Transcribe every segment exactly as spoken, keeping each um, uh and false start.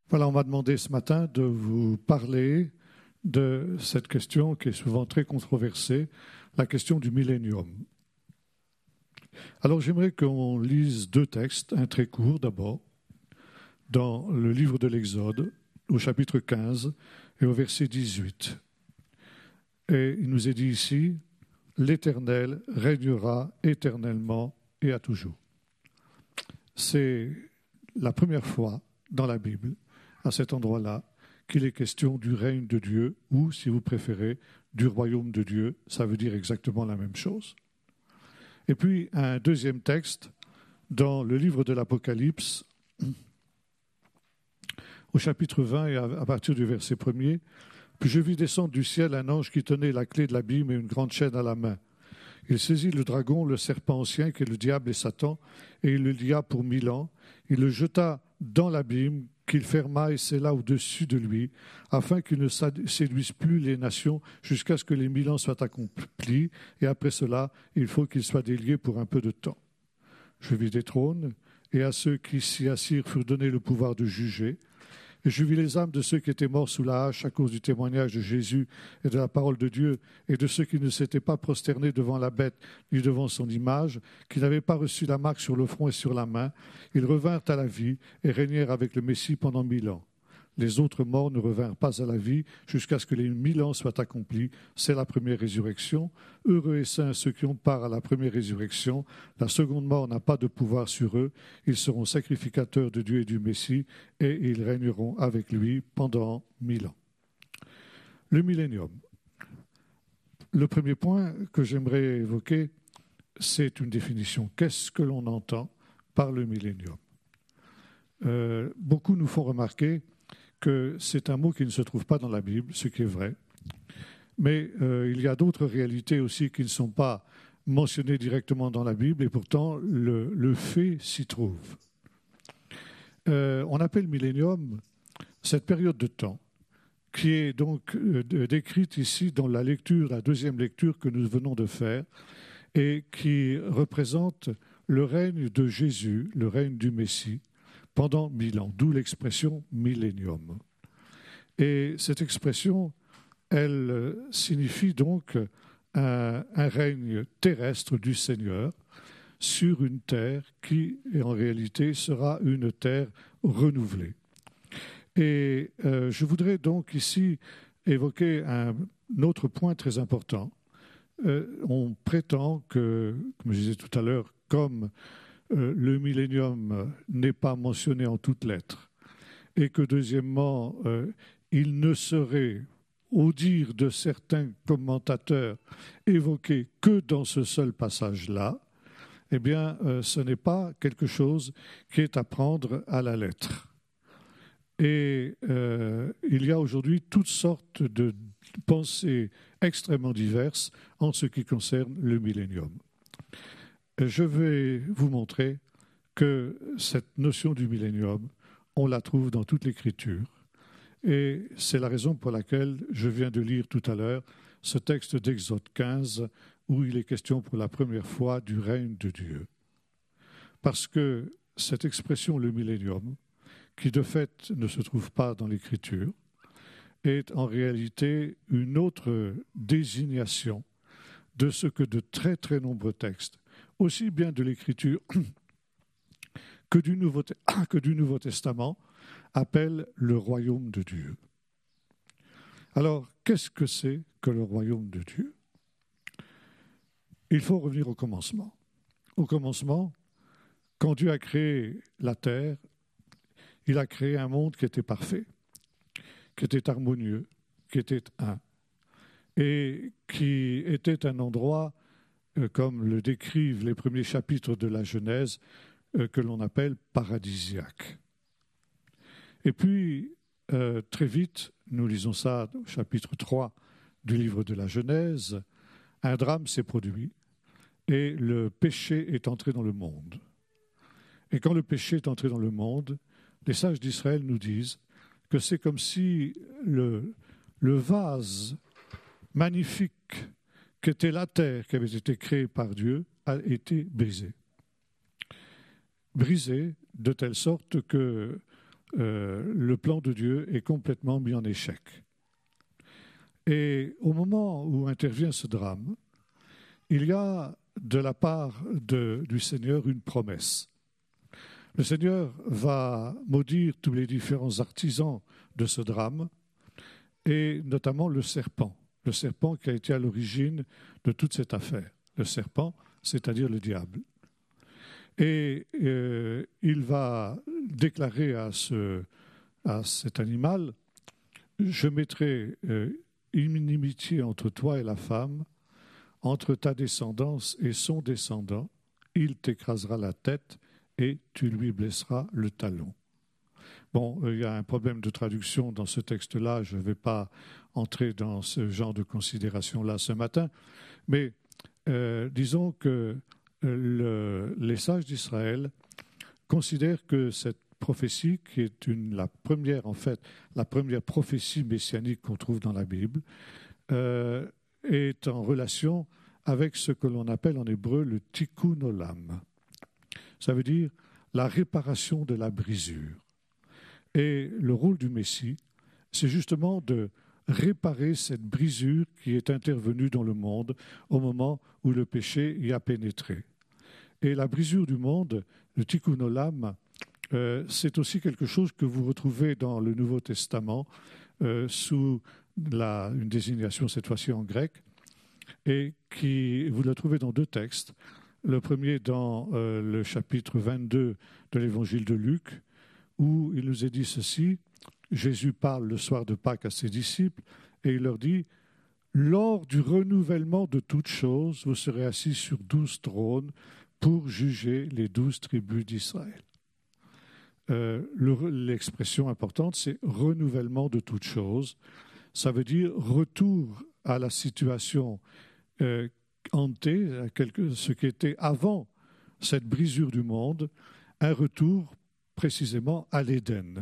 Voilà, on m'a demandé ce matin de vous parler de cette question qui est souvent très controversée, la question du millénium. Alors j'aimerais qu'on lise deux textes, un très court d'abord, dans le livre de l'Exode, au chapitre quinze et au verset dix-huit. Et il nous est dit ici, « L'Éternel régnera éternellement et à toujours ». C'est la première fois dans la Bible, à cet endroit-là, qu'il est question du règne de Dieu, ou, si vous préférez, du royaume de Dieu. Ça veut dire exactement la même chose. Et puis, un deuxième texte, dans le livre de l'Apocalypse, au chapitre vingt et à partir du verset premier, « Puis je vis descendre du ciel un ange qui tenait la clé de l'abîme et une grande chaîne à la main. Il saisit le dragon, le serpent ancien, qui est le diable et Satan, et il le lia pour mille ans. Il le jeta dans l'abîme, qu'il ferma et scella au-dessus de lui, afin qu'il ne séduise plus les nations jusqu'à ce que les mille ans soient accomplis, et après cela, il faut qu'il soit délié pour un peu de temps. Je vis des trônes, et à ceux qui s'y assirent furent donnés le pouvoir de juger. Et je vis les âmes de ceux qui étaient morts sous la hache à cause du témoignage de Jésus et de la parole de Dieu, et de ceux qui ne s'étaient pas prosternés devant la bête ni devant son image, qui n'avaient pas reçu la marque sur le front et sur la main. Ils revinrent à la vie et régnèrent avec le Messie pendant mille ans. Les autres morts ne revinrent pas à la vie jusqu'à ce que les mille ans soient accomplis. C'est la première résurrection. Heureux et saints ceux qui ont part à la première résurrection. La seconde mort n'a pas de pouvoir sur eux. Ils seront sacrificateurs de Dieu et du Messie, et ils régneront avec lui pendant mille ans. Le millénium. Le premier point que j'aimerais évoquer, c'est une définition. Qu'est-ce que l'on entend par le millénium ? euh, Beaucoup nous font remarquer que c'est un mot qui ne se trouve pas dans la Bible, ce qui est vrai. Mais euh, il y a d'autres réalités aussi qui ne sont pas mentionnées directement dans la Bible, et pourtant le, le fait s'y trouve. Euh, on appelle millénium cette période de temps qui est donc euh, décrite ici dans la lecture, la deuxième lecture que nous venons de faire, et qui représente le règne de Jésus, le règne du Messie, pendant mille ans, d'où l'expression millénium. Et cette expression, elle signifie donc un, un règne terrestre du Seigneur sur une terre qui, en réalité, sera une terre renouvelée. Et euh, je voudrais donc ici évoquer un autre point très important. Euh, on prétend que, comme je disais tout à l'heure, comme Euh, le millénium n'est pas mentionné en toutes lettres, et que deuxièmement, euh, il ne serait, au dire de certains commentateurs, évoqué que dans ce seul passage-là, eh bien, euh, ce n'est pas quelque chose qui est à prendre à la lettre. Et euh, il y a aujourd'hui toutes sortes de pensées extrêmement diverses en ce qui concerne le millénium. Je vais vous montrer que cette notion du millénium, on la trouve dans toute l'Écriture. Et c'est la raison pour laquelle je viens de lire tout à l'heure ce texte d'Exode quinze, où il est question pour la première fois du règne de Dieu. Parce que cette expression, le millénium, qui de fait ne se trouve pas dans l'Écriture, est en réalité une autre désignation de ce que de très très nombreux textes, aussi bien de l'Écriture que du Nouveau, que du Nouveau Testament, appelle le royaume de Dieu. Alors, qu'est-ce que c'est que le royaume de Dieu ? Il faut revenir au commencement. Au commencement, quand Dieu a créé la terre, il a créé un monde qui était parfait, qui était harmonieux, qui était un, et qui était un endroit, comme le décrivent les premiers chapitres de la Genèse, que l'on appelle paradisiaque. Et puis, euh, très vite, nous lisons ça au chapitre trois du livre de la Genèse, un drame s'est produit et le péché est entré dans le monde. Et quand le péché est entré dans le monde, les sages d'Israël nous disent que c'est comme si le, le vase magnifique qu'était la terre qui avait été créée par Dieu a été brisé. Brisé de telle sorte que euh, le plan de Dieu est complètement mis en échec. Et au moment où intervient ce drame, il y a de la part de, du Seigneur une promesse. Le Seigneur va maudire tous les différents artisans de ce drame, et notamment le serpent, le serpent qui a été à l'origine de toute cette affaire. Le serpent, c'est-à-dire le diable. Et euh, il va déclarer à, ce, à cet animal, « Je mettrai euh, inimitié entre toi et la femme, entre ta descendance et son descendant, il t'écrasera la tête et tu lui blesseras le talon. » Bon, il y a un problème de traduction dans ce texte-là, je ne vais pas entrer dans ce genre de considération-là ce matin, mais euh, disons que le, les sages d'Israël considèrent que cette prophétie, qui est une, la première, en fait, la première prophétie messianique qu'on trouve dans la Bible, euh, est en relation avec ce que l'on appelle en hébreu le tikkun olam. Ça veut dire la réparation de la brisure. Et le rôle du Messie, c'est justement de réparer cette brisure qui est intervenue dans le monde au moment où le péché y a pénétré. Et la brisure du monde, le tikkun olam, euh, c'est aussi quelque chose que vous retrouvez dans le Nouveau Testament euh, sous la, une désignation cette fois-ci en grec, et qui, vous la trouvez dans deux textes. Le premier dans euh, le chapitre vingt-deux de l'Évangile de Luc, où il nous est dit ceci, Jésus parle le soir de Pâques à ses disciples, et il leur dit, « Lors du renouvellement de toutes choses, vous serez assis sur douze trônes pour juger les douze tribus d'Israël. Euh, » L'expression importante, c'est « renouvellement de toutes choses ». Ça veut dire retour à la situation euh, hantée, ce qui était avant cette brisure du monde, un retour précisément à l'Éden.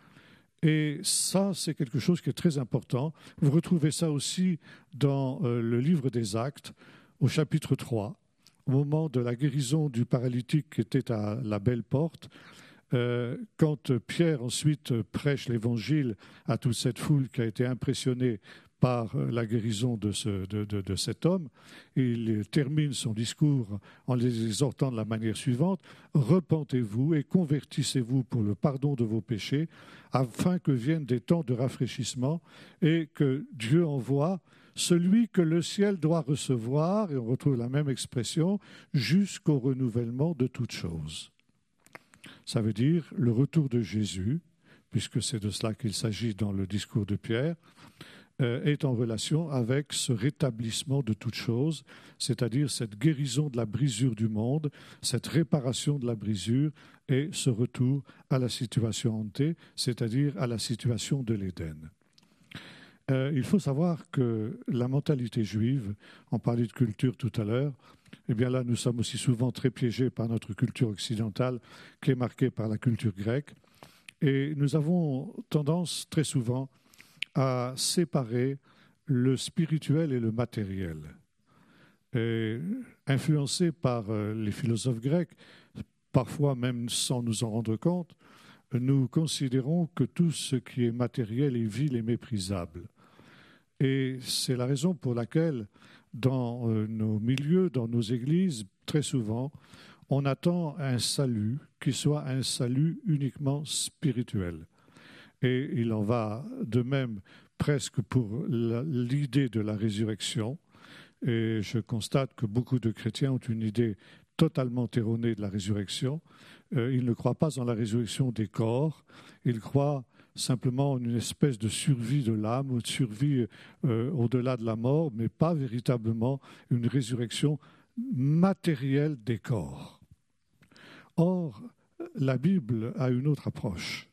Et ça, c'est quelque chose qui est très important. Vous retrouvez ça aussi dans euh, le livre des Actes, au chapitre trois, au moment de la guérison du paralytique qui était à la Belle Porte. Euh, quand Pierre ensuite prêche l'Évangile à toute cette foule qui a été impressionnée par la guérison de, ce, de, de, de cet homme, il termine son discours en les exhortant de la manière suivante, « Repentez-vous et convertissez-vous pour le pardon de vos péchés, afin que viennent des temps de rafraîchissement et que Dieu envoie celui que le ciel doit recevoir, et on retrouve la même expression, jusqu'au renouvellement de toutes choses. » Ça veut dire le retour de Jésus, puisque c'est de cela qu'il s'agit dans le discours de Pierre, euh, est en relation avec ce rétablissement de toutes choses, c'est-à-dire cette guérison de la brisure du monde, cette réparation de la brisure et ce retour à la situation hantée, c'est-à-dire à la situation de l'Éden. Euh, il faut savoir que la mentalité juive, on parlait de culture tout à l'heure, eh bien là nous sommes aussi souvent très piégés par notre culture occidentale qui est marquée par la culture grecque et nous avons tendance très souvent à séparer le spirituel et le matériel. Et influencés par les philosophes grecs, parfois même sans nous en rendre compte, nous considérons que tout ce qui est matériel est vil et méprisable. Et c'est la raison pour laquelle, dans nos milieux, dans nos églises, très souvent, on attend un salut qui soit un salut uniquement spirituel. Et il en va de même presque pour l'idée de la résurrection. Et je constate que beaucoup de chrétiens ont une idée totalement erronée de la résurrection. Euh, ils ne croient pas en la résurrection des corps, ils croient simplement en une espèce de survie de l'âme ou de survie euh, au-delà de la mort, mais pas véritablement une résurrection matérielle des corps. Or, la Bible a une autre approche.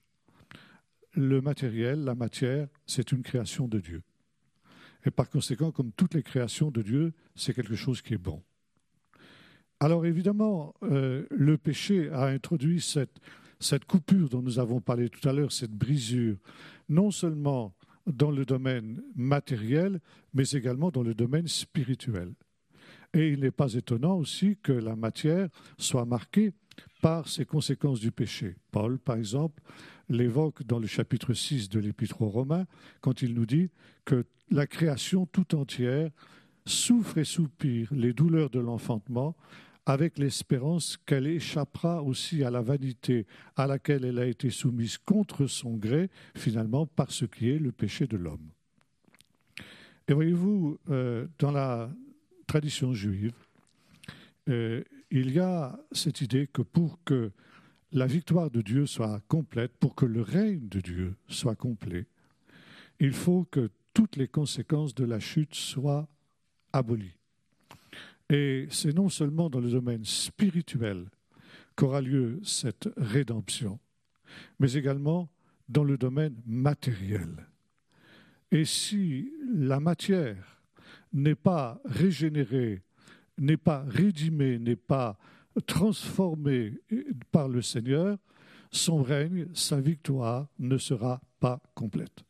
Le matériel, la matière, c'est une création de Dieu. Et par conséquent, comme toutes les créations de Dieu, c'est quelque chose qui est bon. Alors évidemment, euh, le péché a introduit cette, cette coupure dont nous avons parlé tout à l'heure, cette brisure, non seulement dans le domaine matériel, mais également dans le domaine spirituel. Et il n'est pas étonnant aussi que la matière soit marquée par ses conséquences du péché. Paul, par exemple, l'évoque dans le chapitre six de l'Épître aux Romains, quand il nous dit que la création tout entière souffre et soupire les douleurs de l'enfantement, avec l'espérance qu'elle échappera aussi à la vanité à laquelle elle a été soumise contre son gré, finalement, par ce qui est le péché de l'homme. Et voyez-vous, euh, dans la tradition juive, euh, il y a cette idée que pour que la victoire de Dieu soit complète, pour que le règne de Dieu soit complet, il faut que toutes les conséquences de la chute soient abolies. Et c'est non seulement dans le domaine spirituel qu'aura lieu cette rédemption, mais également dans le domaine matériel. Et si la matière n'est pas régénérée, n'est pas rédimée, n'est pas transformée par le Seigneur, son règne, sa victoire ne sera pas complète.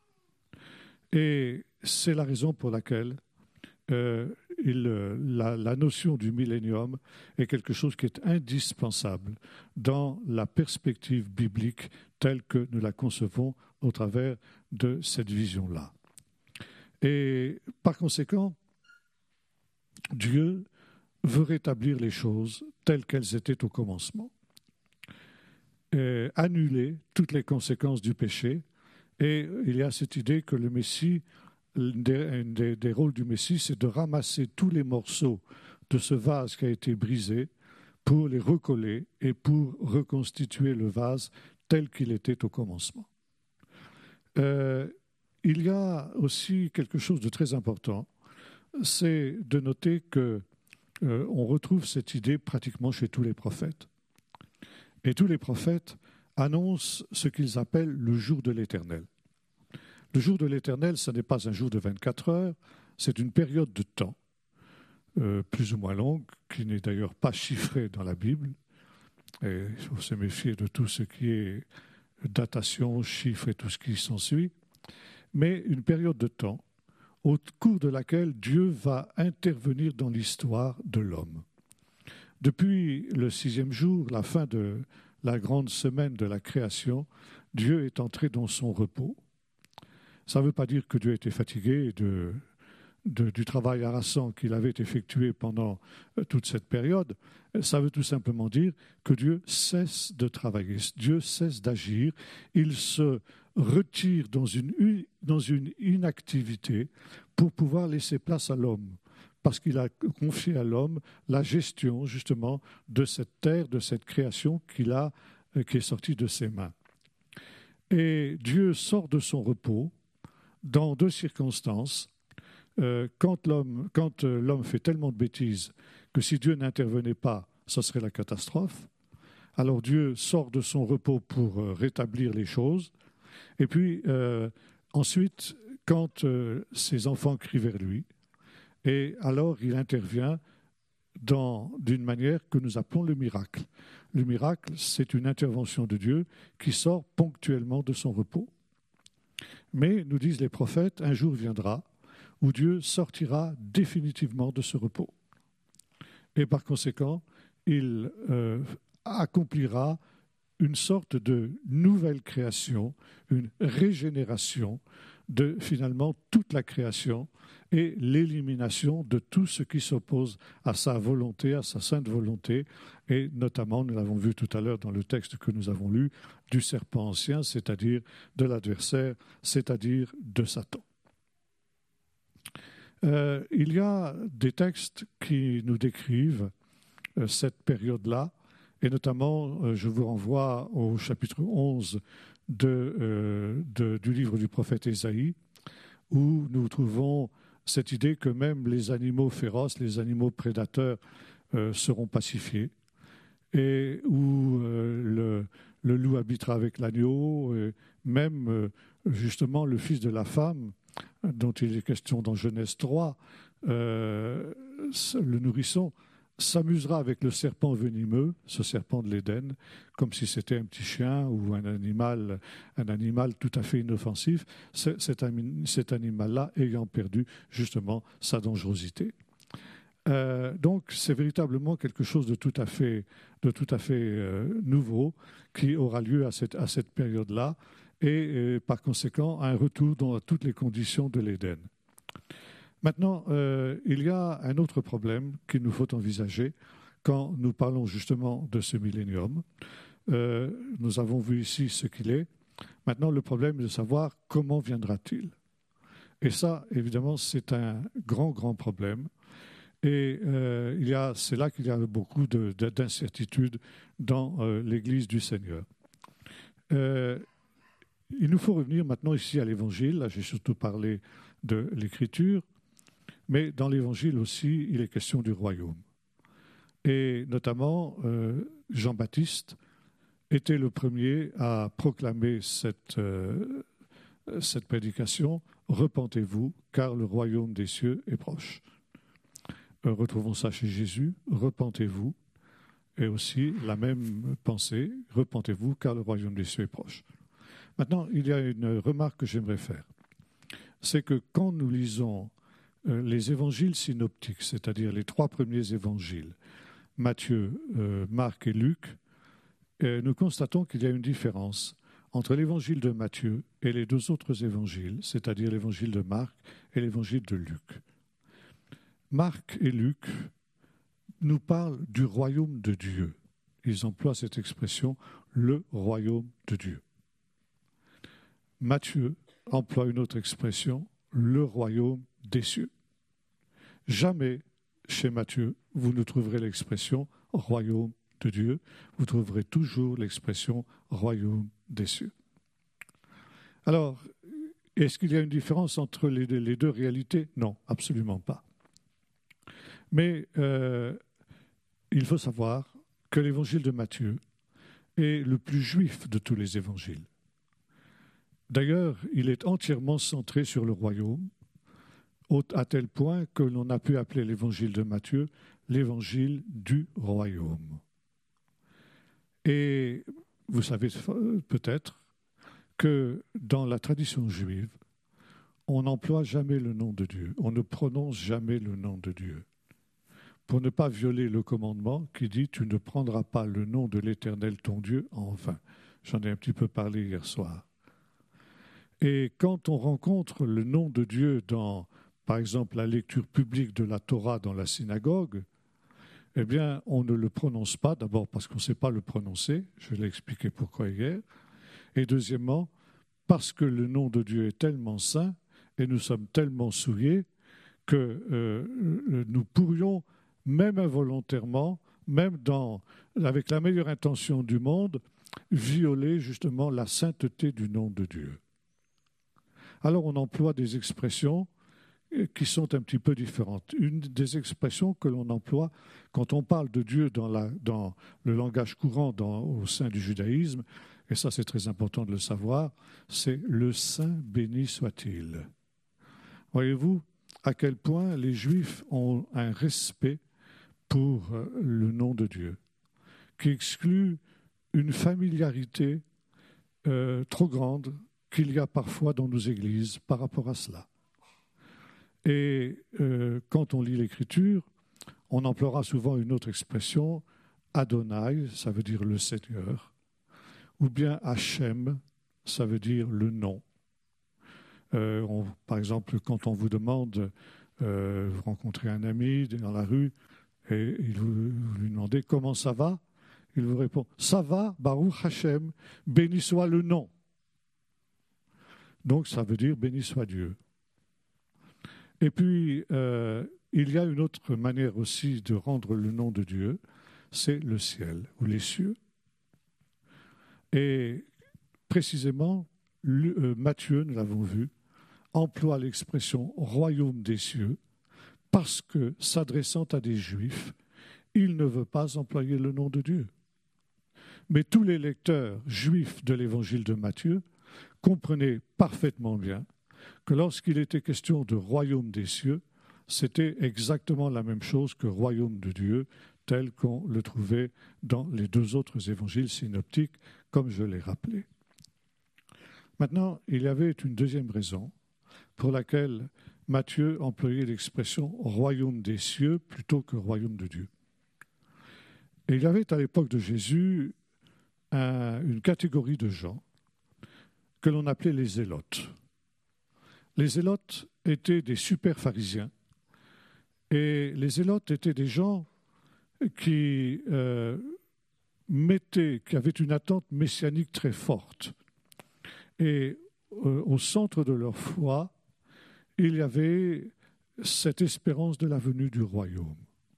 Et c'est la raison pour laquelle euh, il, la, la notion du millénium est quelque chose qui est indispensable dans la perspective biblique telle que nous la concevons au travers de cette vision-là. Et par conséquent, Dieu veut rétablir les choses telles qu'elles étaient au commencement, et annuler toutes les conséquences du péché. Et il y a cette idée que le Messie, un des, des, des rôles du Messie, c'est de ramasser tous les morceaux de ce vase qui a été brisé pour les recoller et pour reconstituer le vase tel qu'il était au commencement. Euh, il y a aussi quelque chose de très important, c'est de noter que euh, on retrouve cette idée pratiquement chez tous les prophètes. Et tous les prophètes annoncent ce qu'ils appellent le jour de l'Éternel. Le jour de l'Éternel, ce n'est pas un jour de vingt-quatre heures, c'est une période de temps, euh, plus ou moins longue, qui n'est d'ailleurs pas chiffrée dans la Bible. Et il faut se méfier de tout ce qui est datation, chiffres et tout ce qui s'ensuit. Mais une période de temps au cours de laquelle Dieu va intervenir dans l'histoire de l'homme. Depuis le sixième jour, la fin de la grande semaine de la création, Dieu est entré dans son repos. Ça ne veut pas dire que Dieu était fatigué de, de, du travail harassant qu'il avait effectué pendant toute cette période. Ça veut tout simplement dire que Dieu cesse de travailler, Dieu cesse d'agir, il se retire dans une, dans une inactivité pour pouvoir laisser place à l'homme, parce qu'il a confié à l'homme la gestion justement de cette terre, de cette création qu'il a, qui est sortie de ses mains. Et Dieu sort de son repos dans deux circonstances. Euh, quand l'homme, quand euh, l'homme fait tellement de bêtises que si Dieu n'intervenait pas, ce serait la catastrophe. Alors Dieu sort de son repos pour euh, rétablir les choses. Et puis euh, ensuite, quand euh, ses enfants crient vers lui, et alors il intervient dans, d'une manière que nous appelons le miracle. Le miracle, c'est une intervention de Dieu qui sort ponctuellement de son repos. Mais, nous disent les prophètes, un jour viendra où Dieu sortira définitivement de ce repos. Et par conséquent, il euh, accomplira une sorte de nouvelle création, une régénération de finalement toute la création et l'élimination de tout ce qui s'oppose à sa volonté, à sa sainte volonté, et notamment, nous l'avons vu tout à l'heure dans le texte que nous avons lu, du serpent ancien, c'est-à-dire de l'adversaire, c'est-à-dire de Satan. Euh, il y a des textes qui nous décrivent euh, cette période-là, et notamment, euh, je vous renvoie au chapitre onze de, euh, de, du livre du prophète Ésaïe, où nous trouvons cette idée que même les animaux féroces, les animaux prédateurs euh, seront pacifiés, et où euh, le, le loup habitera avec l'agneau, et même euh, justement le fils de la femme, dont il est question dans Genèse trois, euh, le nourrisson, s'amusera avec le serpent venimeux, ce serpent de l'Éden, comme si c'était un petit chien ou un animal, un animal tout à fait inoffensif, cet, cet animal-là ayant perdu justement sa dangerosité. Euh, donc, c'est véritablement quelque chose de tout à fait, de tout à fait euh, nouveau qui aura lieu à cette, à cette période-là et, et par conséquent un retour dans toutes les conditions de l'Éden. Maintenant, euh, il y a un autre problème qu'il nous faut envisager quand nous parlons justement de ce millénium. Euh, nous avons vu ici ce qu'il est. Maintenant, le problème est de savoir comment viendra-t-il. Et ça, évidemment, c'est un grand, grand problème. Et euh, il y a, c'est là qu'il y a beaucoup de, de, d'incertitudes dans euh, l'Église du Seigneur. Euh, il nous faut revenir maintenant ici à l'Évangile. Là, j'ai surtout parlé de l'Écriture, mais dans l'Évangile aussi, il est question du royaume. Et notamment, euh, Jean-Baptiste était le premier à proclamer cette, euh, cette prédication « Repentez-vous, car le royaume des cieux est proche ». Retrouvons ça chez Jésus, repentez-vous, et aussi la même pensée, repentez-vous car le royaume des cieux est proche. Maintenant, il y a une remarque que j'aimerais faire, c'est que quand nous lisons euh, les évangiles synoptiques, c'est-à-dire les trois premiers évangiles, Matthieu, euh, Marc et Luc, euh, nous constatons qu'il y a une différence entre l'évangile de Matthieu et les deux autres évangiles, c'est-à-dire l'évangile de Marc et l'évangile de Luc. Marc et Luc nous parlent du royaume de Dieu. Ils emploient cette expression, le royaume de Dieu. Matthieu emploie une autre expression, le royaume des cieux. Jamais chez Matthieu, vous ne trouverez l'expression royaume de Dieu, vous trouverez toujours l'expression royaume des cieux. Alors, est-ce qu'il y a une différence entre les, les deux réalités? Non, absolument pas. Mais euh, il faut savoir que l'évangile de Matthieu est le plus juif de tous les évangiles. D'ailleurs, il est entièrement centré sur le royaume, à tel point que l'on a pu appeler l'évangile de Matthieu l'évangile du royaume. Et vous savez peut-être que dans la tradition juive, on n'emploie jamais le nom de Dieu, on ne prononce jamais le nom de Dieu, pour ne pas violer le commandement qui dit « Tu ne prendras pas le nom de l'Éternel ton Dieu en vain ». J'en ai un petit peu parlé hier soir. Et quand on rencontre le nom de Dieu dans, par exemple, la lecture publique de la Torah dans la synagogue, eh bien, on ne le prononce pas, d'abord parce qu'on ne sait pas le prononcer, je l'ai expliqué pourquoi hier, et deuxièmement, parce que le nom de Dieu est tellement saint et nous sommes tellement souillés que euh, nous pourrions même involontairement, même dans, avec la meilleure intention du monde, violer justement la sainteté du nom de Dieu. Alors on emploie des expressions qui sont un petit peu différentes. Une des expressions que l'on emploie quand on parle de Dieu dans, la, dans le langage courant dans, au sein du judaïsme, et ça c'est très important de le savoir, c'est « le Saint béni soit-il ». Voyez-vous à quel point les Juifs ont un respect pour le nom de Dieu, qui exclut une familiarité euh, trop grande qu'il y a parfois dans nos églises par rapport à cela. Et euh, quand on lit l'Écriture, on emploiera souvent une autre expression, Adonai, ça veut dire le Seigneur, ou bien Hachem, ça veut dire le nom. Euh, on, par exemple, quand on vous demande, euh, vous rencontrez un ami dans la rue, et il vous, vous lui demandez comment ça va, il vous répond ça va, Baruch Hashem, béni soit le nom. Donc ça veut dire béni soit Dieu. Et puis euh, il y a une autre manière aussi de rendre le nom de Dieu, c'est le ciel ou les cieux. Et précisément, le, euh, Matthieu, nous l'avons vu, emploie l'expression royaume des cieux parce que, s'adressant à des Juifs, il ne veut pas employer le nom de Dieu. Mais tous les lecteurs juifs de l'évangile de Matthieu comprenaient parfaitement bien que lorsqu'il était question de royaume des cieux, c'était exactement la même chose que royaume de Dieu, tel qu'on le trouvait dans les deux autres évangiles synoptiques, comme je l'ai rappelé. Maintenant, il y avait une deuxième raison pour laquelle Matthieu employait l'expression « royaume des cieux » plutôt que « royaume de Dieu ». Et il y avait à l'époque de Jésus un, une catégorie de gens que l'on appelait les zélotes. Les zélotes étaient des super pharisiens et les zélotes étaient des gens qui euh, mettaient, qui avaient une attente messianique très forte. Et euh, au centre de leur foi, il y avait cette espérance de la venue du royaume.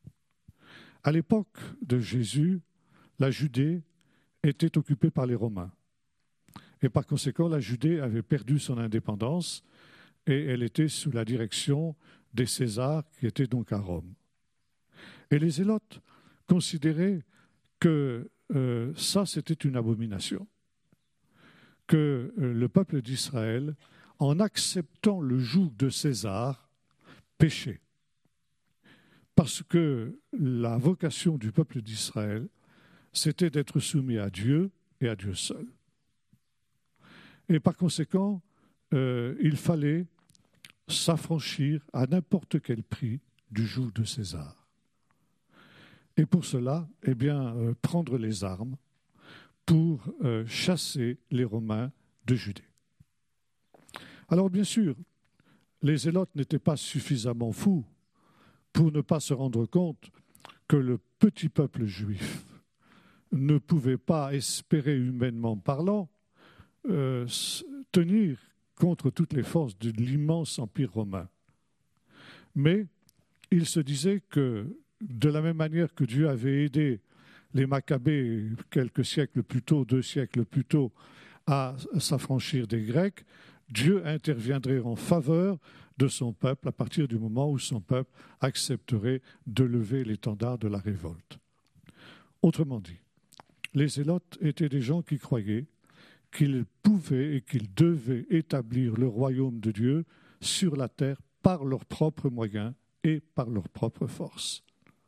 À l'époque de Jésus, la Judée était occupée par les Romains. Et par conséquent, la Judée avait perdu son indépendance et elle était sous la direction des Césars qui étaient donc à Rome. Et les Zélotes considéraient que euh, ça, c'était une abomination, que euh, le peuple d'Israël, en acceptant le joug de César, péchait. Parce que la vocation du peuple d'Israël, c'était d'être soumis à Dieu et à Dieu seul. Et par conséquent, euh, il fallait s'affranchir à n'importe quel prix du joug de César. Et pour cela, eh bien, euh, prendre les armes pour euh, chasser les Romains de Judée. Alors bien sûr, les Zélotes n'étaient pas suffisamment fous pour ne pas se rendre compte que le petit peuple juif ne pouvait pas espérer, humainement parlant, euh, tenir contre toutes les forces de l'immense empire romain. Mais il se disait que, de la même manière que Dieu avait aidé les Maccabées quelques siècles plus tôt, deux siècles plus tôt, à s'affranchir des Grecs, Dieu interviendrait en faveur de son peuple à partir du moment où son peuple accepterait de lever l'étendard de la révolte. Autrement dit, les Zélotes étaient des gens qui croyaient qu'ils pouvaient et qu'ils devaient établir le royaume de Dieu sur la terre par leurs propres moyens et par leurs propres forces.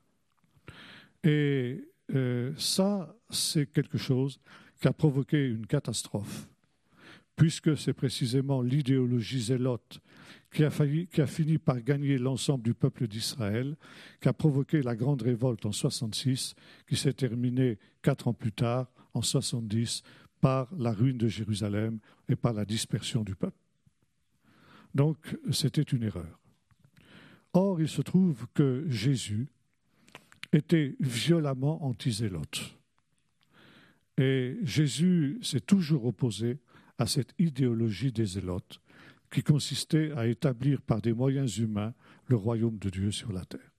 Et euh, ça, c'est quelque chose qui a provoqué une catastrophe, puisque c'est précisément l'idéologie zélote qui a, failli, qui a fini par gagner l'ensemble du peuple d'Israël, qui a provoqué la grande révolte en soixante-six, qui s'est terminée quatre ans plus tard, en soixante-dix, par la ruine de Jérusalem et par la dispersion du peuple. Donc, c'était une erreur. Or, il se trouve que Jésus était violemment anti-zélote. Et Jésus s'est toujours opposé à cette idéologie des zélotes qui consistait à établir par des moyens humains le royaume de Dieu sur la terre.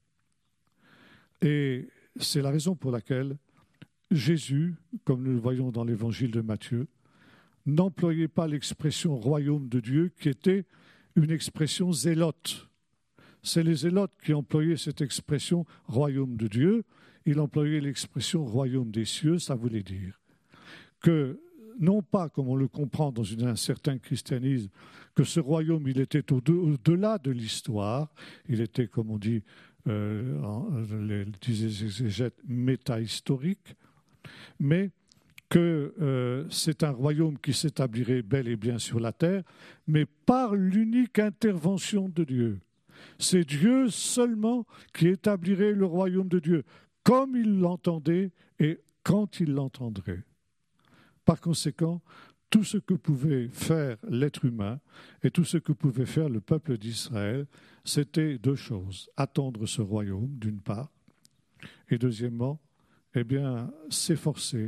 Et c'est la raison pour laquelle Jésus, comme nous le voyons dans l'évangile de Matthieu, n'employait pas l'expression royaume de Dieu qui était une expression zélote. C'est les zélotes qui employaient cette expression royaume de Dieu. Il employait l'expression royaume des cieux, ça voulait dire que non pas, comme on le comprend dans une, un certain christianisme, que ce royaume, il était au-delà de l'histoire, il était, comme on dit, euh, en, les, les exégètes, métahistorique, mais que euh, c'est un royaume qui s'établirait bel et bien sur la terre, mais par l'unique intervention de Dieu. C'est Dieu seulement qui établirait le royaume de Dieu, comme il l'entendait et quand il l'entendrait. Par conséquent, tout ce que pouvait faire l'être humain et tout ce que pouvait faire le peuple d'Israël, c'était deux choses. Attendre ce royaume, d'une part, et deuxièmement, eh bien, s'efforcer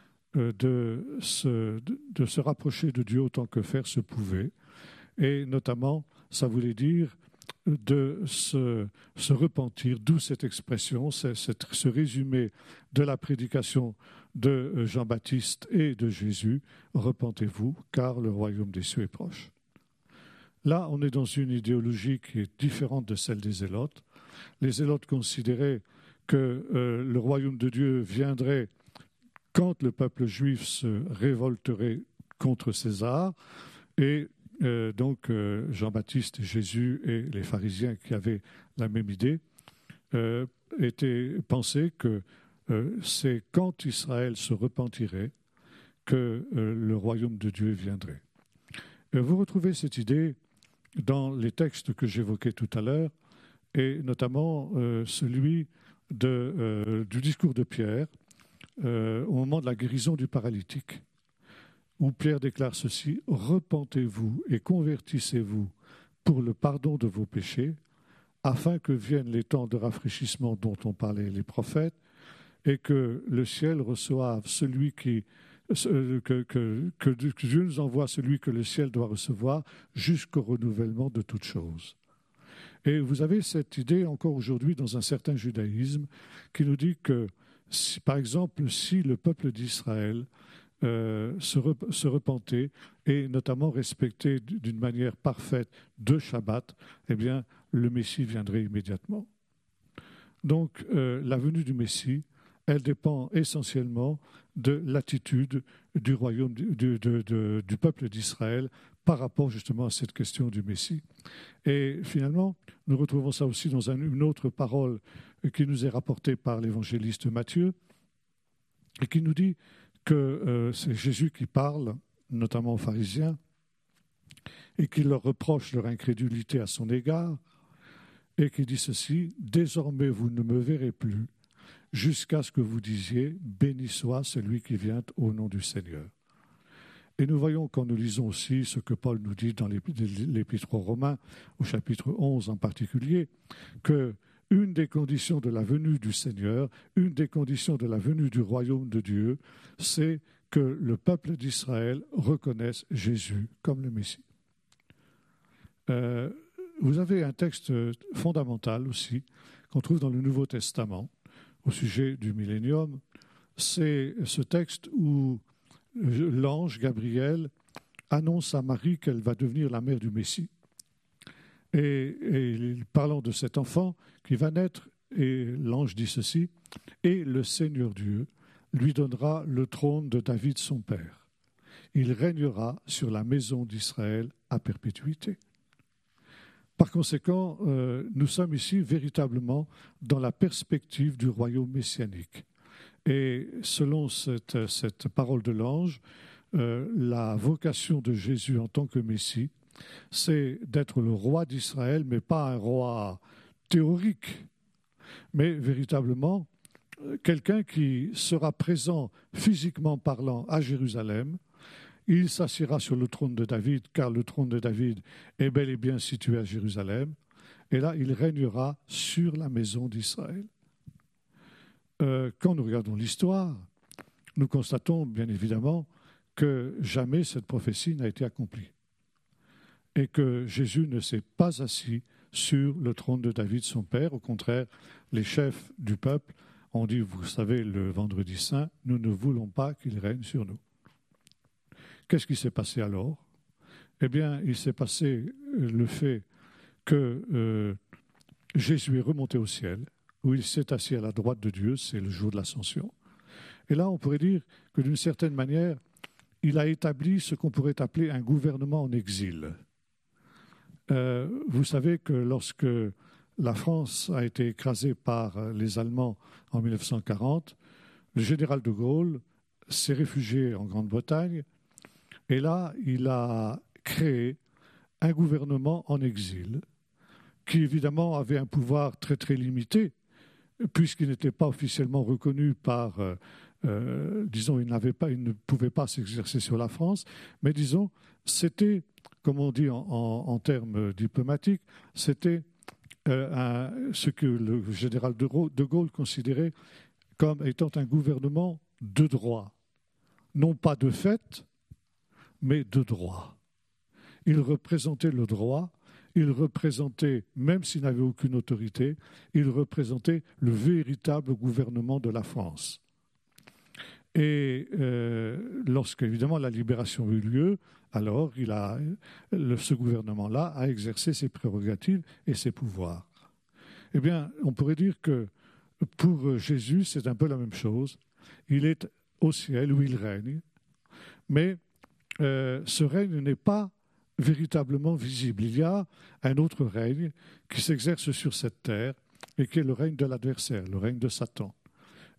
de se, de, de se rapprocher de Dieu autant que faire se pouvait. Et notamment, ça voulait dire de se, se repentir, d'où cette expression, c'est, c'est, ce résumé de la prédication de Jean-Baptiste et de Jésus, « Repentez-vous, car le royaume des cieux est proche ». Là, on est dans une idéologie qui est différente de celle des Zélotes. Les Zélotes considéraient que euh, le royaume de Dieu viendrait quand le peuple juif se révolterait contre César, et euh, donc euh, Jean-Baptiste, Jésus et les pharisiens qui avaient la même idée euh, étaient, pensaient que euh, c'est quand Israël se repentirait que euh, le royaume de Dieu viendrait. Et vous retrouvez cette idée dans les textes que j'évoquais tout à l'heure, et notamment euh, celui de, euh, du discours de Pierre euh, au moment de la guérison du paralytique, où Pierre déclare ceci: « Repentez-vous et convertissez-vous pour le pardon de vos péchés, afin que viennent les temps de rafraîchissement dont ont parlé les prophètes, et que le ciel reçoive celui qui... Que, que, que Dieu nous envoie celui que le ciel doit recevoir jusqu'au renouvellement de toutes choses. » Et vous avez cette idée encore aujourd'hui dans un certain judaïsme qui nous dit que, si, par exemple, si le peuple d'Israël euh, se, rep- se repentait et notamment respectait d'une manière parfaite deux Shabbats, eh bien, le Messie viendrait immédiatement. Donc, euh, la venue du Messie, elle dépend essentiellement de l'attitude du royaume, du, du, de, de, du peuple d'Israël par rapport justement à cette question du Messie. Et finalement, nous retrouvons ça aussi dans un, une autre parole qui nous est rapportée par l'évangéliste Matthieu et qui nous dit que euh, c'est Jésus qui parle, notamment aux pharisiens, et qui leur reproche leur incrédulité à son égard, et qui dit ceci: « Désormais vous ne me verrez plus, jusqu'à ce que vous disiez, béni soit celui qui vient au nom du Seigneur. » Et nous voyons quand nous lisons aussi ce que Paul nous dit dans l'Épître aux Romains, au chapitre onze en particulier, que une des conditions de la venue du Seigneur, une des conditions de la venue du royaume de Dieu, c'est que le peuple d'Israël reconnaisse Jésus comme le Messie. Euh, vous avez un texte fondamental aussi qu'on trouve dans le Nouveau Testament au sujet du millénium. C'est ce texte où l'ange Gabriel annonce à Marie qu'elle va devenir la mère du Messie. Et, et parlant de cet enfant qui va naître, et l'ange dit ceci: « Et le Seigneur Dieu lui donnera le trône de David son père. Il régnera sur la maison d'Israël à perpétuité. » Par conséquent, euh, nous sommes ici véritablement dans la perspective du royaume messianique. Et selon cette, cette parole de l'ange, euh, la vocation de Jésus en tant que Messie, c'est d'être le roi d'Israël, mais pas un roi théorique, mais véritablement quelqu'un qui sera présent physiquement parlant à Jérusalem. Il s'assiera sur le trône de David, car le trône de David est bel et bien situé à Jérusalem. Et là, il régnera sur la maison d'Israël. Euh, quand nous regardons l'histoire, nous constatons bien évidemment que jamais cette prophétie n'a été accomplie. Et que Jésus ne s'est pas assis sur le trône de David, son père. Au contraire, les chefs du peuple ont dit, vous savez, le vendredi saint, nous ne voulons pas qu'il règne sur nous. Qu'est-ce qui s'est passé alors? Eh bien, il s'est passé le fait que euh, Jésus est remonté au ciel, où il s'est assis à la droite de Dieu, c'est le jour de l'Ascension. Et là, on pourrait dire que d'une certaine manière, il a établi ce qu'on pourrait appeler un gouvernement en exil. Euh, vous savez que lorsque la France a été écrasée par les Allemands en mille neuf cent quarante, le général de Gaulle s'est réfugié en Grande-Bretagne. Et là, il a créé un gouvernement en exil qui, évidemment, avait un pouvoir très, très limité, puisqu'il n'était pas officiellement reconnu par, euh, euh, disons, il n'avait pas, il ne pouvait pas s'exercer sur la France, mais disons, c'était, comme on dit en, en, en termes diplomatiques, c'était euh, un, ce que le général de, de Gaulle considérait comme étant un gouvernement de droit, non pas de fait, mais de droit. Il représentait le droit, il représentait, même s'il n'avait aucune autorité, il représentait le véritable gouvernement de la France. Et euh, lorsque, évidemment, la libération eut lieu, alors il a, le, ce gouvernement-là a exercé ses prérogatives et ses pouvoirs. Eh bien, on pourrait dire que pour Jésus, c'est un peu la même chose. Il est au ciel où il règne, mais Euh, ce règne n'est pas véritablement visible. Il y a un autre règne qui s'exerce sur cette terre et qui est le règne de l'adversaire, le règne de Satan.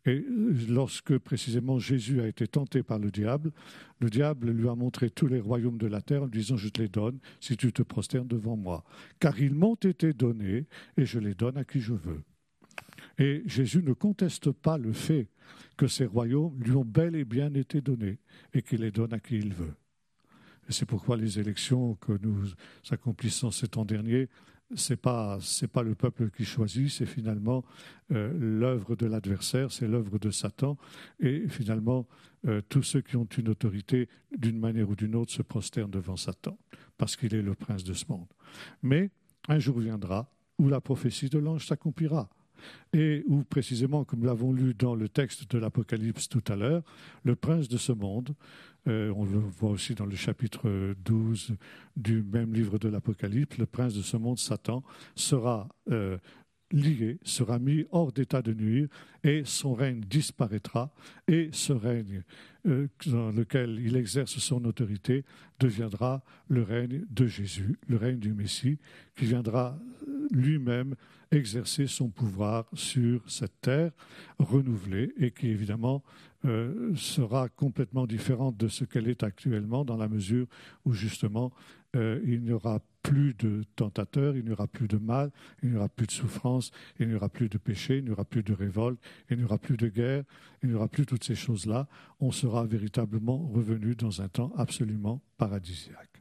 Et lorsque précisément Jésus a été tenté par le diable, le diable lui a montré tous les royaumes de la terre en lui disant « Je te les donne si tu te prosternes devant moi. Car ils m'ont été donnés et je les donne à qui je veux. » Et Jésus ne conteste pas le fait que ces royaumes lui ont bel et bien été donnés et qu'il les donne à qui il veut. Et c'est pourquoi les élections que nous accomplissons ce temps dernier, ce n'est pas, c'est pas le peuple qui choisit, c'est finalement euh, l'œuvre de l'adversaire, c'est l'œuvre de Satan. Et finalement, euh, tous ceux qui ont une autorité, d'une manière ou d'une autre, se prosternent devant Satan, parce qu'il est le prince de ce monde. Mais un jour viendra où la prophétie de l'ange s'accomplira. Et où précisément, comme nous l'avons lu dans le texte de l'Apocalypse tout à l'heure, le prince de ce monde, euh, on le voit aussi dans le chapitre douze du même livre de l'Apocalypse, le prince de ce monde, Satan, sera euh, lié, sera mis hors d'état de nuire et son règne disparaîtra et ce règne euh, dans lequel il exerce son autorité deviendra le règne de Jésus, le règne du Messie qui viendra lui-même exercer son pouvoir sur cette terre renouvelée et qui évidemment euh, sera complètement différente de ce qu'elle est actuellement dans la mesure où justement euh, il n'y aura plus de tentateurs, il n'y aura plus de mal, il n'y aura plus de souffrance, il n'y aura plus de péché, il n'y aura plus de révolte, il n'y aura plus de guerre, il n'y aura plus toutes ces choses-là. On sera véritablement revenu dans un temps absolument paradisiaque.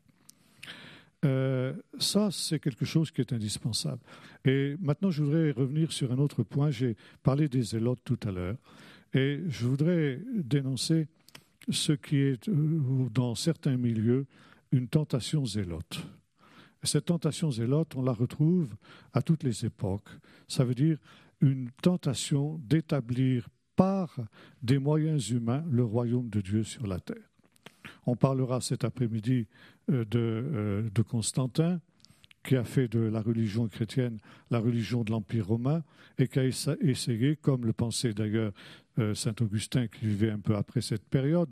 Euh, ça, c'est quelque chose qui est indispensable. Et maintenant, je voudrais revenir sur un autre point. J'ai parlé des zélotes tout à l'heure. Et je voudrais dénoncer ce qui est, euh, dans certains milieux, une tentation zélote. Cette tentation zélote, on la retrouve à toutes les époques. Ça veut dire une tentation d'établir par des moyens humains le royaume de Dieu sur la terre. On parlera cet après-midi de, euh, de Constantin, qui a fait de la religion chrétienne la religion de l'Empire romain et qui a essayé, comme le pensait d'ailleurs euh, saint Augustin qui vivait un peu après cette période,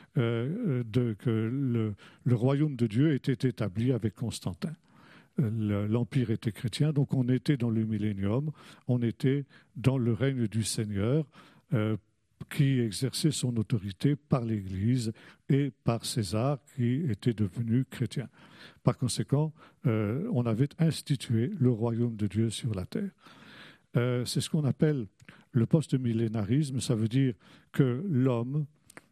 euh, de, que le, le royaume de Dieu était établi avec Constantin. Euh, l'Empire était chrétien, donc on était dans le millénium, on était dans le règne du Seigneur, euh, qui exerçait son autorité par l'Église et par César, qui était devenu chrétien. Par conséquent, euh, on avait institué le royaume de Dieu sur la terre. Euh, c'est ce qu'on appelle le post-millénarisme, ça veut dire que l'homme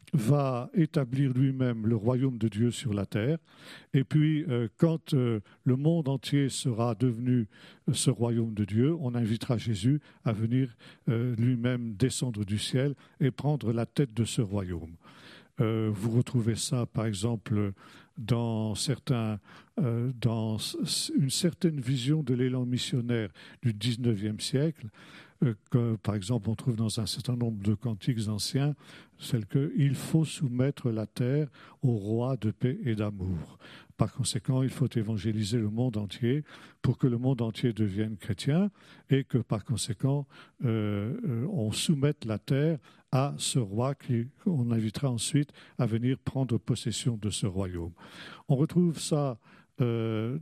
va établir lui-même le royaume de Dieu sur la terre. Et puis, euh, quand euh, le monde entier sera devenu euh, ce royaume de Dieu, on invitera Jésus à venir euh, lui-même descendre du ciel et prendre la tête de ce royaume. Euh, vous retrouvez ça, par exemple, dans, certains, euh, dans une certaine vision de l'élan missionnaire du dix-neuvième siècle, euh, que, par exemple, on trouve dans un certain nombre de cantiques anciens, celle que « Il faut soumettre la terre au roi de paix et d'amour ». Par conséquent, il faut évangéliser le monde entier pour que le monde entier devienne chrétien et que, par conséquent, euh, euh, on soumette la terre à ce roi qu'on invitera ensuite à venir prendre possession de ce royaume. On retrouve ça euh,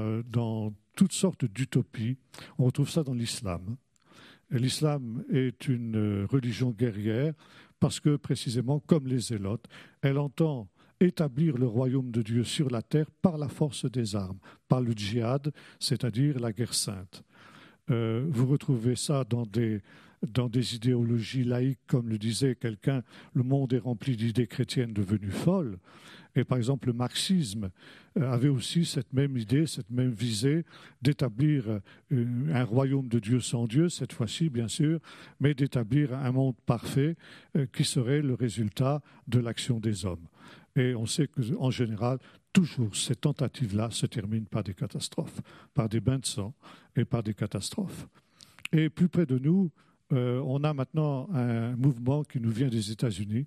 dans toutes sortes d'utopies. On retrouve ça dans l'islam. L'islam est une religion guerrière parce que, précisément, comme les zélotes, elle entend établir le royaume de Dieu sur la terre par la force des armes, par le djihad, c'est-à-dire la guerre sainte. Euh, vous retrouvez ça dans des, dans des idéologies laïques, comme le disait quelqu'un, le monde est rempli d'idées chrétiennes devenues folles. Et par exemple, le marxisme avait aussi cette même idée, cette même visée d'établir un royaume de Dieu sans Dieu, cette fois-ci bien sûr, mais d'établir un monde parfait qui serait le résultat de l'action des hommes. Et on sait qu'en général, toujours ces tentatives-là se terminent par des catastrophes, par des bains de sang et par des catastrophes. Et plus près de nous, euh, on a maintenant un mouvement qui nous vient des États-Unis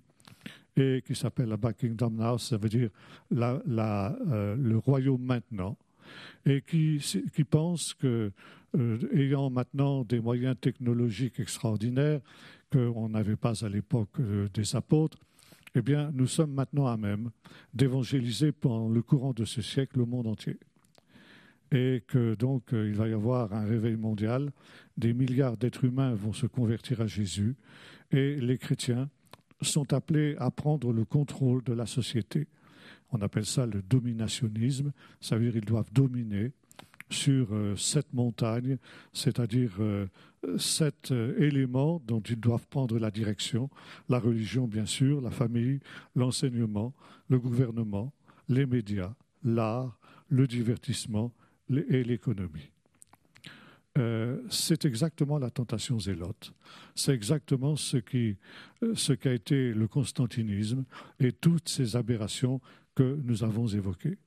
et qui s'appelle la Buckingham House, ça veut dire la, la, euh, le royaume maintenant, et qui, qui pense que, euh, ayant maintenant des moyens technologiques extraordinaires qu'on n'avait pas à l'époque euh, des apôtres, eh bien, nous sommes maintenant à même d'évangéliser pendant le courant de ce siècle le monde entier. et que donc il va y avoir un réveil mondial, des milliards d'êtres humains vont se convertir à Jésus et les chrétiens sont appelés à prendre le contrôle de la société. On appelle ça le dominationnisme, ça veut dire qu'ils doivent dominer sur euh, sept montagnes, c'est-à-dire euh, sept euh, éléments dont ils doivent prendre la direction, la religion bien sûr, la famille, l'enseignement, le gouvernement, les médias, l'art, le divertissement et l'économie. Euh, c'est exactement la tentation zélote. C'est exactement ce qui, ce qu'a été le constantinisme et toutes ces aberrations que nous avons évoquées.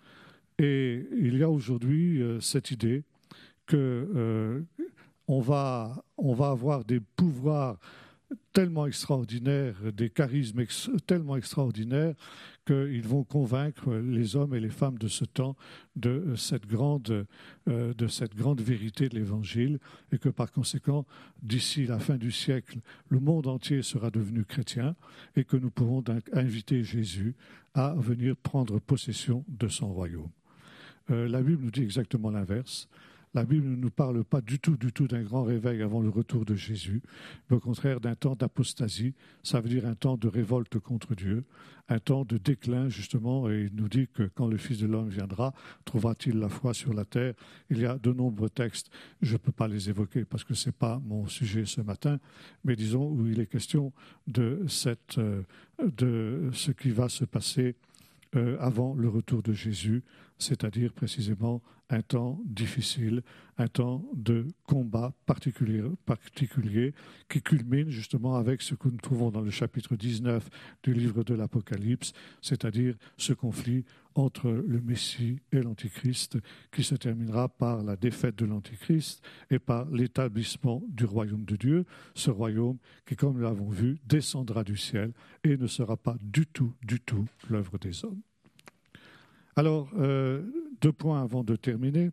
Et il y a aujourd'hui euh, cette idée que euh, on va, on va avoir des pouvoirs tellement extraordinaires, des charismes ex- tellement extraordinaires qu'ils vont convaincre les hommes et les femmes de ce temps de cette grande, euh, de cette grande vérité de l'Évangile et que par conséquent, d'ici la fin du siècle, le monde entier sera devenu chrétien et que nous pourrons donc inviter Jésus à venir prendre possession de son royaume. Euh, la Bible nous dit exactement l'inverse. La Bible ne nous parle pas du tout, du tout d'un grand réveil avant le retour de Jésus, mais au contraire d'un temps d'apostasie, ça veut dire un temps de révolte contre Dieu, un temps de déclin justement, et il nous dit que quand le Fils de l'homme viendra, trouvera-t-il la foi sur la terre? Il y a de nombreux textes, je ne peux pas les évoquer parce que ce n'est pas mon sujet ce matin, mais disons où il est question de, cette, de ce qui va se passer Euh, avant le retour de Jésus, c'est-à-dire précisément un temps difficile, un temps de combat particulier, particulier qui culmine justement avec ce que nous trouvons dans le chapitre dix-neuf du livre de l'Apocalypse, c'est-à-dire ce conflit entre le Messie et l'Antichrist qui se terminera par la défaite de l'Antichrist et par l'établissement du royaume de Dieu, ce royaume qui, comme nous l'avons vu, descendra du ciel et ne sera pas du tout, du tout l'œuvre des hommes. Alors, euh, deux points avant de terminer.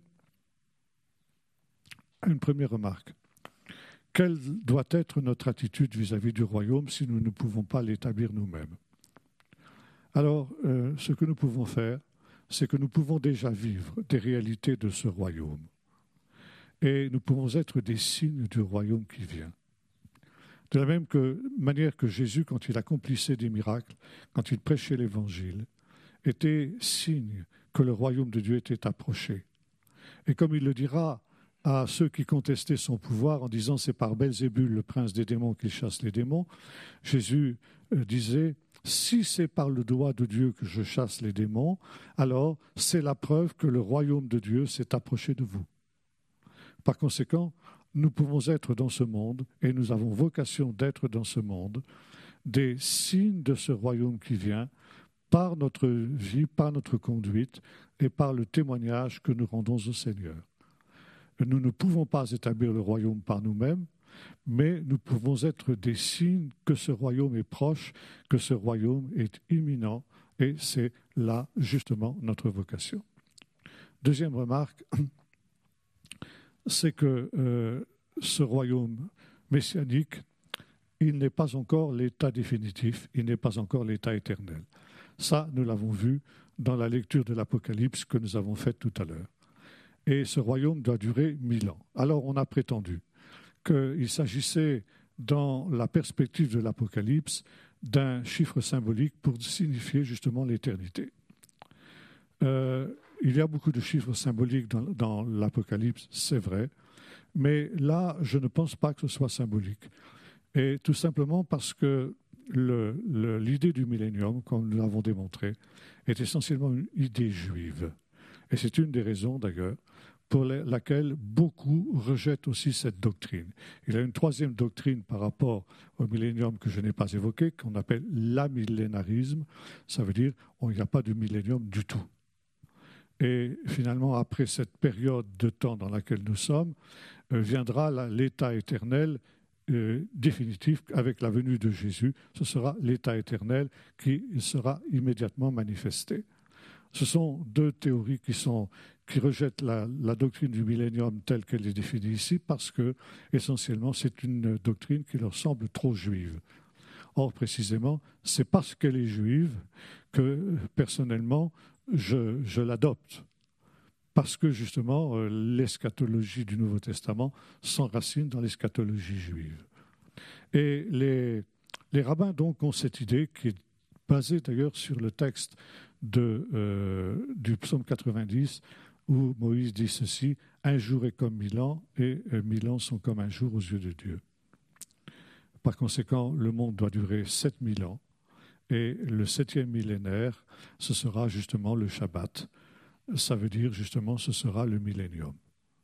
Une première remarque. Quelle doit être notre attitude vis-à-vis du royaume si nous ne pouvons pas l'établir nous-mêmes? Alors, euh, ce que nous pouvons faire, c'est que nous pouvons déjà vivre des réalités de ce royaume. Et nous pouvons être des signes du royaume qui vient. De la même que, manière que Jésus, quand il accomplissait des miracles, quand il prêchait l'Évangile, était signe que le royaume de Dieu était approché. Et comme il le dira à ceux qui contestaient son pouvoir en disant « c'est par Belzébul, le prince des démons, qu'il chasse les démons », Jésus euh, disait « si c'est par le doigt de Dieu que je chasse les démons, alors c'est la preuve que le royaume de Dieu s'est approché de vous. » Par conséquent, nous pouvons être dans ce monde, et nous avons vocation d'être dans ce monde, des signes de ce royaume qui vient, par notre vie, par notre conduite et par le témoignage que nous rendons au Seigneur. Nous ne pouvons pas établir le royaume par nous-mêmes, mais nous pouvons être des signes que ce royaume est proche, que ce royaume est imminent, et c'est là justement notre vocation. Deuxième remarque, c'est que euh, ce royaume messianique, il n'est pas encore l'état définitif, il n'est pas encore l'état éternel. Ça, nous l'avons vu dans la lecture de l'Apocalypse que nous avons faite tout à l'heure. Et ce royaume doit durer mille ans. Alors on a prétendu qu'il s'agissait, dans la perspective de l'Apocalypse, d'un chiffre symbolique pour signifier justement l'éternité. Euh, il y a beaucoup de chiffres symboliques dans, dans l'Apocalypse, c'est vrai, mais là, je ne pense pas que ce soit symbolique. Et tout simplement parce que le, le, l'idée du millénium, comme nous l'avons démontré, est essentiellement une idée juive. Et c'est une des raisons, d'ailleurs, pour laquelle beaucoup rejettent aussi cette doctrine. Il y a une troisième doctrine par rapport au millénium que je n'ai pas évoquée, qu'on appelle l'amillénarisme. Ça veut dire qu'il n'y a pas de millénium du tout. Et finalement, après cette période de temps dans laquelle nous sommes, euh, viendra la, l'état éternel euh, définitif avec la venue de Jésus. Ce sera l'état éternel qui sera immédiatement manifesté. Ce sont deux théories qui, sont, qui rejettent la, la doctrine du millénium telle qu'elle est définie ici parce que, essentiellement, c'est une doctrine qui leur semble trop juive. Or, précisément, c'est parce qu'elle est juive que, personnellement, je, je l'adopte. parce que justement, euh, l'eschatologie du Nouveau Testament s'enracine dans l'eschatologie juive. Et les, les rabbins donc ont cette idée qui est basée d'ailleurs sur le texte de, euh, du psaume quatre-vingt-dix, où Moïse dit ceci: « Un jour est comme mille ans, et euh, mille ans sont comme un jour aux yeux de Dieu. » Par conséquent, le monde doit durer sept mille ans, et le septième millénaire, ce sera justement le Shabbat. Ça veut dire justement ce sera le millénium.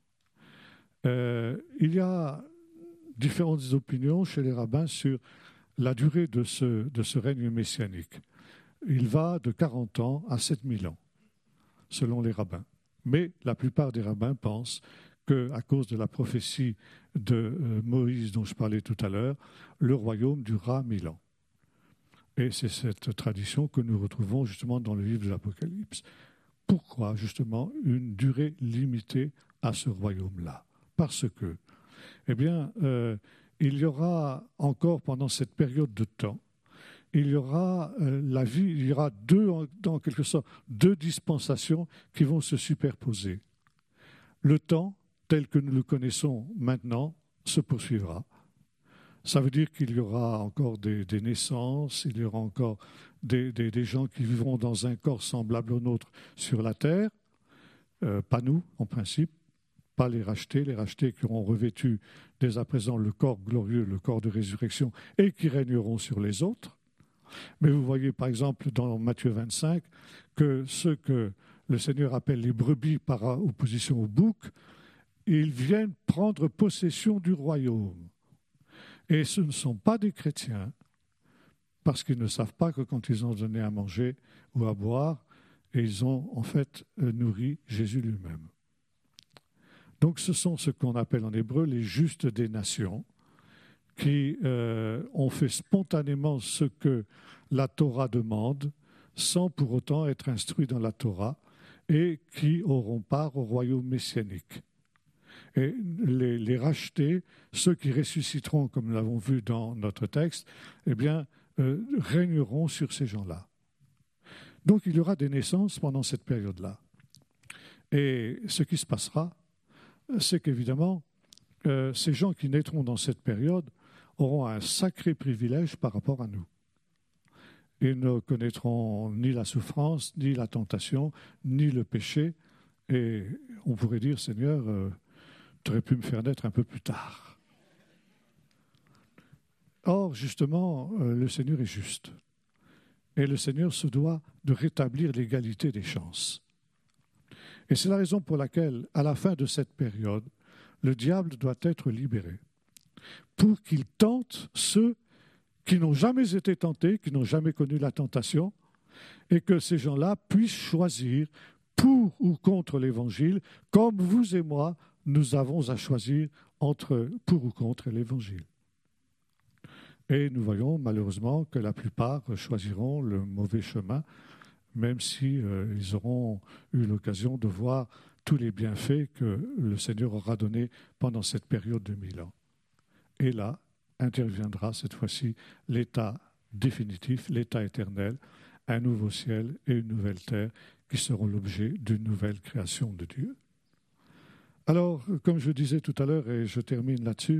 Euh, il y a différentes opinions chez les rabbins sur la durée de ce, de ce règne messianique. Il va de quarante ans à sept mille ans, selon les rabbins. Mais la plupart des rabbins pensent qu'à cause de la prophétie de euh, Moïse dont je parlais tout à l'heure, le royaume durera mille ans. Et c'est cette tradition que nous retrouvons justement dans le livre de l'Apocalypse. Pourquoi justement une durée limitée à ce royaume-là? Parce que, eh bien, euh, il y aura encore pendant cette période de temps, il y aura euh, la vie, il y aura deux, en quelque sorte, deux dispensations qui vont se superposer. Le temps, tel que nous le connaissons maintenant, se poursuivra. Ça veut dire qu'il y aura encore des, des naissances, il y aura encore des, des, des gens qui vivront dans un corps semblable au nôtre sur la terre, euh, pas nous en principe, pas les rachetés, les rachetés qui auront revêtu dès à présent le corps glorieux, le corps de résurrection, et qui régneront sur les autres. Mais vous voyez par exemple dans Matthieu vingt-cinq que ceux que le Seigneur appelle les brebis par opposition au bouc, ils viennent prendre possession du royaume. Et ce ne sont pas des chrétiens, parce qu'ils ne savent pas que quand ils ont donné à manger ou à boire, ils ont en fait nourri Jésus lui-même. Donc ce sont ce qu'on appelle en hébreu les justes des nations, qui euh, ont fait spontanément ce que la Torah demande, sans pour autant être instruits dans la Torah, et qui auront part au royaume messianique. Et les, les rachetés, ceux qui ressusciteront, comme nous l'avons vu dans notre texte, eh bien, euh, régneront sur ces gens-là. Donc il y aura des naissances pendant cette période-là. Et ce qui se passera, c'est qu'évidemment, euh, ces gens qui naîtront dans cette période auront un sacré privilège par rapport à nous. Ils ne connaîtront ni la souffrance, ni la tentation, ni le péché. Et on pourrait dire, Seigneur, euh, tu aurais pu me faire naître un peu plus tard. Or, justement, euh, le Seigneur est juste. Et le Seigneur se doit de rétablir l'égalité des chances. Et c'est la raison pour laquelle, à la fin de cette période, le diable doit être libéré, pour qu'il tente ceux qui n'ont jamais été tentés, qui n'ont jamais connu la tentation, et que ces gens-là puissent choisir pour ou contre l'Évangile, comme vous et moi, nous avons à choisir entre pour ou contre l'Évangile. Et nous voyons malheureusement que la plupart choisiront le mauvais chemin, même si euh, ils auront eu l'occasion de voir tous les bienfaits que le Seigneur aura donnés pendant cette période de mille ans. Et là, interviendra cette fois-ci l'état définitif, l'état éternel, un nouveau ciel et une nouvelle terre qui seront l'objet d'une nouvelle création de Dieu. Alors, comme je disais tout à l'heure, et je termine là-dessus,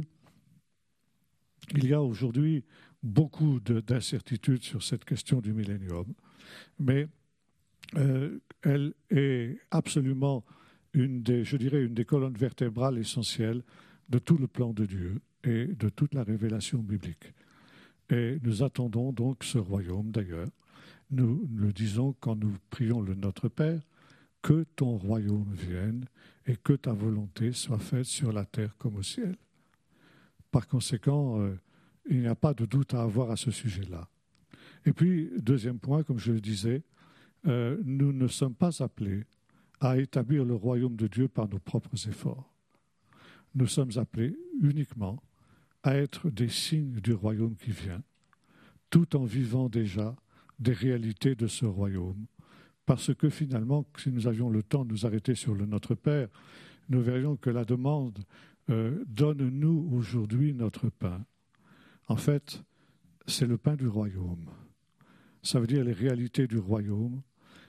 il y a aujourd'hui beaucoup de, d'incertitudes sur cette question du millénium, mais euh, elle est absolument une des, je dirais, une des colonnes vertébrales essentielles de tout le plan de Dieu et de toute la révélation biblique. Et nous attendons donc ce royaume d'ailleurs. Nous le disons quand nous prions le Notre Père, que ton royaume vienne et que ta volonté soit faite sur la terre comme au ciel. Par conséquent, euh, il n'y a pas de doute à avoir à ce sujet-là. Et puis, deuxième point, comme je le disais, euh, nous ne sommes pas appelés à établir le royaume de Dieu par nos propres efforts. Nous sommes appelés uniquement à être des signes du royaume qui vient, tout en vivant déjà des réalités de ce royaume. Parce que finalement, si nous avions le temps de nous arrêter sur le Notre Père, nous verrions que la demande euh, « Donne-nous aujourd'hui notre pain ». En fait, c'est le pain du royaume. Ça veut dire les réalités du royaume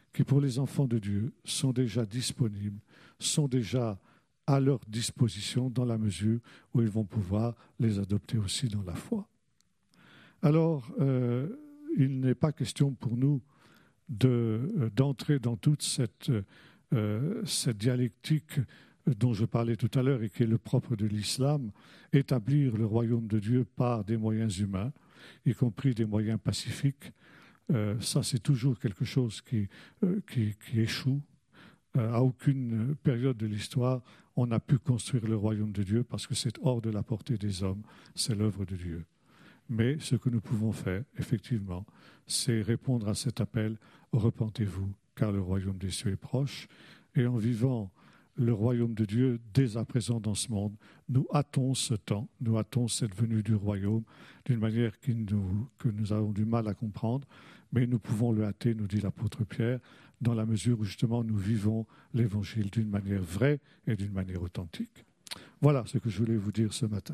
qui pour les enfants de Dieu sont déjà disponibles, sont déjà à leur disposition dans la mesure où ils vont pouvoir les adopter aussi dans la foi. Alors, euh, il n'est pas question pour nous de, d'entrer dans toute cette, euh, cette dialectique dont je parlais tout à l'heure et qui est le propre de l'islam, établir le royaume de Dieu par des moyens humains, y compris des moyens pacifiques. Euh, ça, c'est toujours quelque chose qui, euh, qui, qui échoue. Euh, à aucune période de l'histoire, on a pu construire le royaume de Dieu parce que c'est hors de la portée des hommes, c'est l'œuvre de Dieu. Mais ce que nous pouvons faire, effectivement, c'est répondre à cet appel « Repentez-vous, car le royaume des cieux est proche ». Et en vivant le royaume de Dieu dès à présent dans ce monde, nous hâtons ce temps, nous hâtons cette venue du royaume d'une manière qui nous, que nous avons du mal à comprendre, mais nous pouvons le hâter, nous dit l'apôtre Pierre, dans la mesure où justement nous vivons l'Évangile d'une manière vraie et d'une manière authentique. Voilà ce que je voulais vous dire ce matin.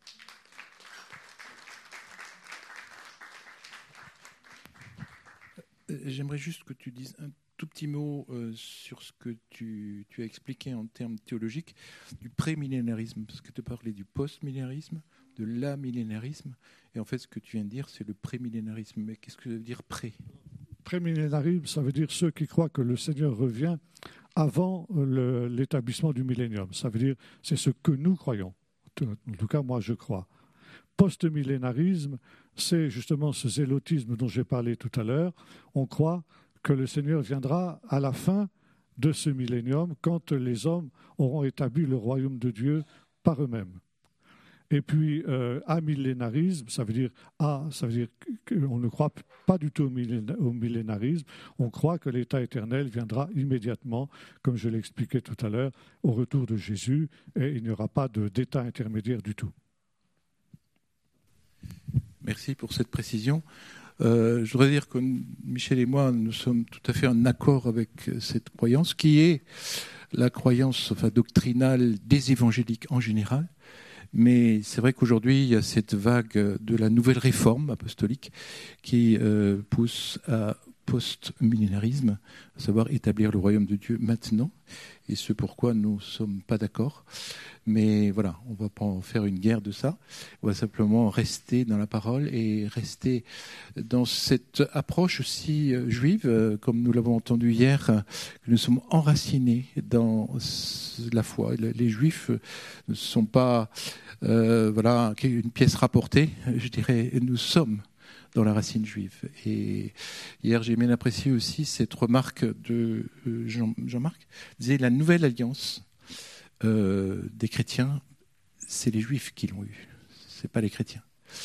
J'aimerais juste que tu dises un tout petit mot euh, sur ce que tu, tu as expliqué en termes théologiques du pré-millénarisme, parce que tu parlais du post-millénarisme, de l'amillénarisme, et en fait ce que tu viens de dire c'est le pré-millénarisme. Mais qu'est-ce que ça veut dire pré ? Pré-millénarisme, ça veut dire ceux qui croient que le Seigneur revient avant le, l'établissement du millénium. Ça veut dire c'est ce que nous croyons. En tout cas, moi je crois. Post-millénarisme, c'est justement ce zélotisme dont j'ai parlé tout à l'heure. On croit que le Seigneur viendra à la fin de ce millénium, quand les hommes auront établi le royaume de Dieu par eux-mêmes. Et puis, euh, amillénarisme, ça veut dire, ah, ça veut dire qu'on ne croit pas du tout au millénarisme, on croit que l'état éternel viendra immédiatement, comme je l'expliquais tout à l'heure, au retour de Jésus, et il n'y aura pas de, d'état intermédiaire du tout. Merci pour cette précision. Euh, je voudrais dire que Michel et moi, nous sommes tout à fait en accord avec cette croyance, qui est la croyance enfin, doctrinale des évangéliques en général. Mais c'est vrai qu'aujourd'hui, il y a cette vague de la nouvelle réforme apostolique qui euh, pousse à post-millénarisme, à savoir établir le royaume de Dieu maintenant, et ce pourquoi nous ne sommes pas d'accord. Mais voilà, on ne va pas en faire une guerre de ça, on va simplement rester dans la parole et rester dans cette approche aussi juive, comme nous l'avons entendu hier, que nous sommes enracinés dans la foi. Les Juifs ne sont pas euh, voilà, une pièce rapportée, je dirais, nous sommes dans la racine juive. Et hier, j'ai bien apprécié aussi cette remarque de Jean, Jean-Marc, disait la nouvelle alliance euh, des chrétiens, c'est les juifs qui l'ont eu, c'est pas les chrétiens.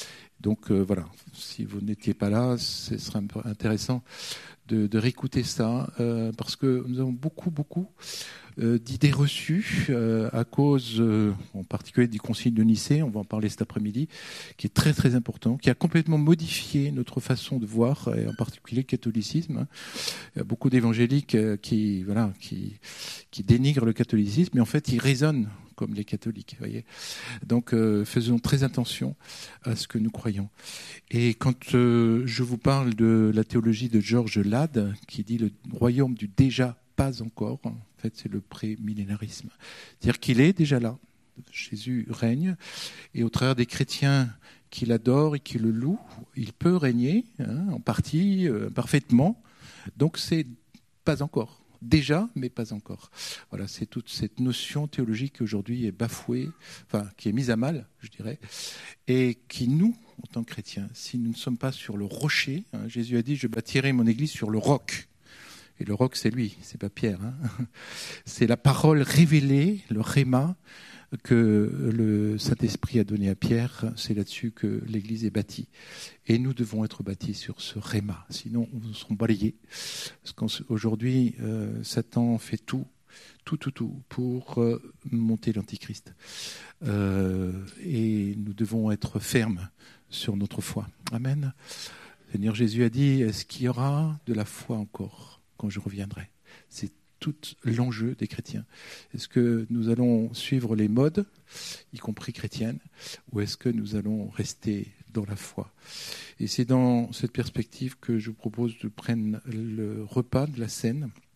Donc euh, voilà, si vous n'étiez pas là, ce serait intéressant de, de réécouter ça, euh, parce que nous avons beaucoup, beaucoup euh, d'idées reçues euh, à cause, euh, en particulier du Concile de Nicée, on va en parler cet après-midi, qui est très très important, qui a complètement modifié notre façon de voir, et en particulier le catholicisme. Il y a beaucoup d'évangéliques qui, voilà, qui, qui dénigrent le catholicisme, mais en fait ils raisonnent comme les catholiques, voyez. Donc euh, faisons très attention à ce que nous croyons. Et quand euh, je vous parle de la théologie de Georges Lade, qui dit le royaume du déjà pas encore, en fait c'est le pré-millénarisme. C'est-à-dire qu'il est déjà là, Jésus règne, et au travers des chrétiens qui l'adorent et qui le louent, il peut régner, hein, en partie, euh, parfaitement, donc c'est pas encore. Déjà, mais pas encore. Voilà, c'est toute cette notion théologique qui aujourd'hui est bafouée, enfin, qui est mise à mal, je dirais, et qui, nous, en tant que chrétiens, si nous ne sommes pas sur le rocher, hein, Jésus a dit, je bâtirai mon église sur le roc. Et le roc, c'est lui, c'est pas Pierre. Hein. C'est la parole révélée, le rhéma, que le Saint-Esprit a donné à Pierre, c'est là-dessus que l'Église est bâtie. Et nous devons être bâtis sur ce rhéma, sinon nous serons balayés. Parce qu'aujourd'hui, euh, Satan fait tout, tout, tout, tout pour euh, monter l'Antichrist. Euh, et nous devons être fermes sur notre foi. Amen. Seigneur Jésus a dit, est-ce qu'il y aura de la foi encore quand je reviendrai ? C'est tout l'enjeu des chrétiens. Est-ce que nous allons suivre les modes, y compris chrétiennes, ou est-ce que nous allons rester dans la foi? Et c'est dans cette perspective que je vous propose de prendre le repas de la scène